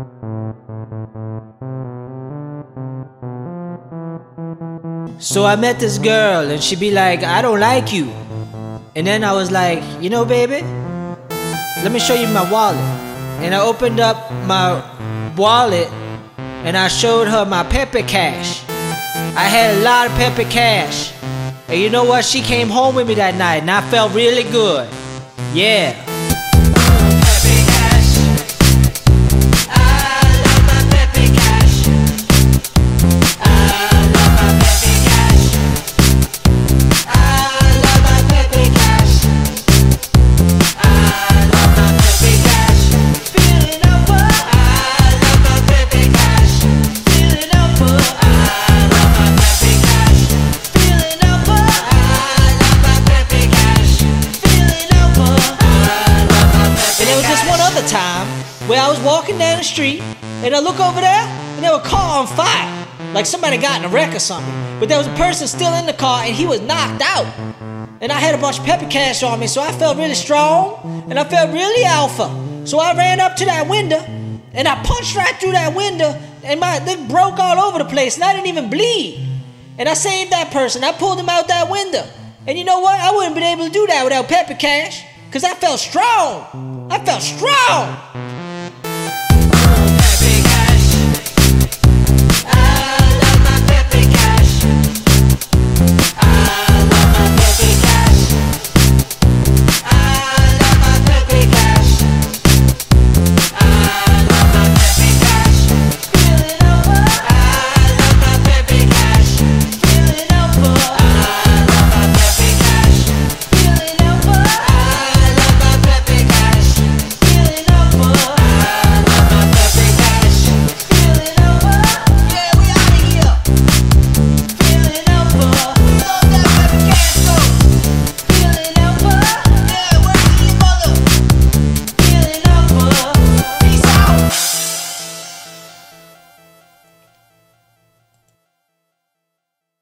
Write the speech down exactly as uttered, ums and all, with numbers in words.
So I met this girl and she'd be like, I don't like you. And then I was like, you know, baby, let me show you my wallet. And I opened up my wallet and I showed her my Pepe cash. I had a lot of Pepe cash. And you know what? She came home with me that night and I felt really good. Yeah. Time where I was walking down the street and I look over there and there was a car on fire, like somebody got in a wreck or something, but there was a person still in the car and he was knocked out, and I had a bunch of Pepe cash on me, so I felt really strong and I felt really alpha. So I ran up to that window and I punched right through that window and my it broke all over the place and I didn't even bleed, and I saved that person. I pulled him out that window, and you know what, I wouldn't have been able to do that without Pepe cash, because I felt strong. I felt strong.